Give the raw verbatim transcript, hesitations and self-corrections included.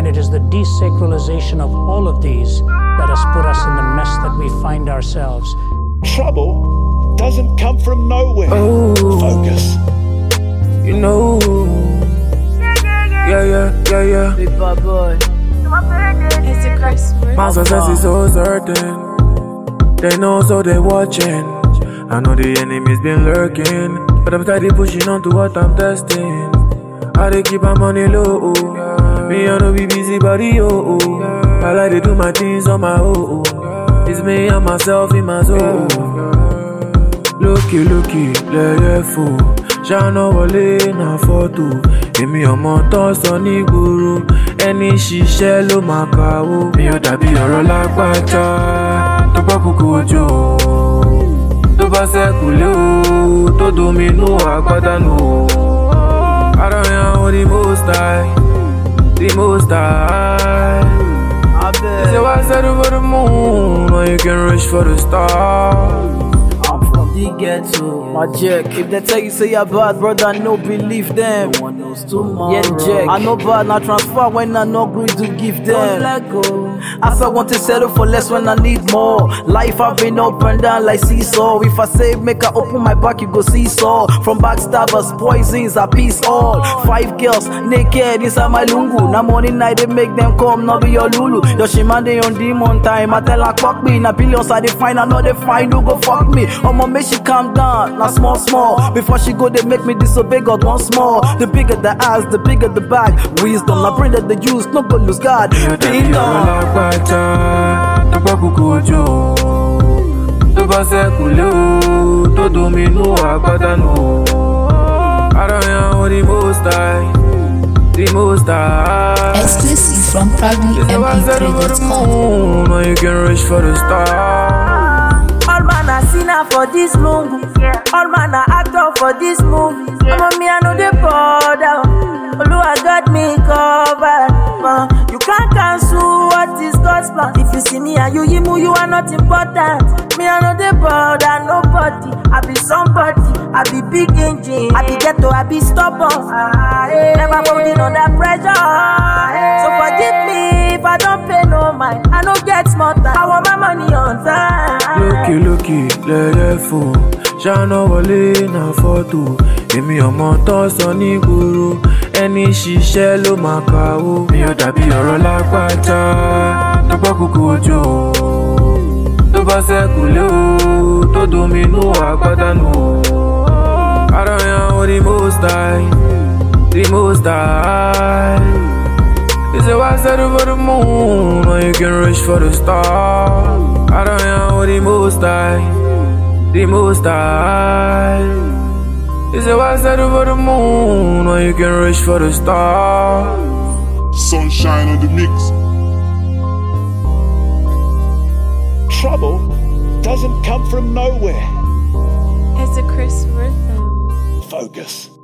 it is the desacralization of all of these that has put us in the mess that we find ourselves. Trouble doesn't come from nowhere. Oh, Focus. You know. Yeah, yeah, yeah, yeah. Big bad boy. It's a Christmas. My success is so certain. They know, so they watching. I know the enemy's been lurking, but I'm steady pushing on to what I'm testing. I dey keep my money low. Me I no be busy body, oh oh. I like to do my things on my own. It's me and myself in my soul. Looky, looky, lẹ́yẹ̀ fò. Ṣáná wọlé na fọ́tò. Èmi ọmọ tán sọ ní gbòòrò. Ẹni ṣiṣẹ́ ló máa kàwó. Mi ò dàbí ọ̀rọ̀ lágbájá. Tó bá kúkú òjò. Tó bá ṣẹ́kù lé o. Tó dominú àgbádànù o. Ara yẹn o the most high. The most high. I bet. They say why settle for the moon when you can reach for the stars? I'm from the ghetto, my jack. If they tell you say you're bad, brother, no believe them. No one knows tomorrow. Yeah, jack. I know bad, now transfer when I no agree to give them. Don't let go. As I want to settle for less when I need more. Life I've been up and down like seesaw. If I say make I open my back, you go seesaw. From backstabbers, poisons, I peace all. Five girls naked inside my lungu. Now morning night they make them come, now be your lulu. Your shima they on demon time. I tell her fuck me. Now billions I they find, I know they find who go fuck me. I'ma make she calm down, now small small. Before she go they make me disobey God once more. The bigger the ass, the bigger the bag. Wisdom, I bring that the use, no go lose God. Ding dong. Tó bá kúkú òjò. Tó bá ṣẹ́kù lé o. Tó dominú àgbádànù o. Ara yẹn o the most high. The most high. Exclusive from proudly m p three dot com. Now you can reach for the stars. All man a sinner for this movie. All man a actor for this movie. Mama me I know they bother. Oluwa got me covered. Uh, you can't cancel what is God's plan. If you see me and you yimu, you are not important. Me I know they bother nobody. I be somebody. I be big engine. I be ghetto. I be stubborn. Ah, eh, never holding under pressure. Ah, eh. So forgive me if I don't pay no mind. I no get smarter. I want my money on time. Looky, looky, lẹ́yẹ̀ fò. Ṣáná wọlé na fọ́tò. Èmi ọmọ tán sọ ní gbòòrò. Ẹni ṣiṣẹ́ ló máa kàwó. Mi ò dàbí ọ̀rọ̀ lágbájá. Tó bá kúkú òjò. Tó bá ṣẹ́kù lé o. Tó dominú àgbádànù o. Ara yẹn o the most high. The most high. They say why settle for the moon when you can reach for the stars? Ara yẹn o the most high. The most high. They say why settle for the moon when you can reach for the stars? Sunshine on the mix. Trouble doesn't come from nowhere. It's a Chris rhythm. Focus.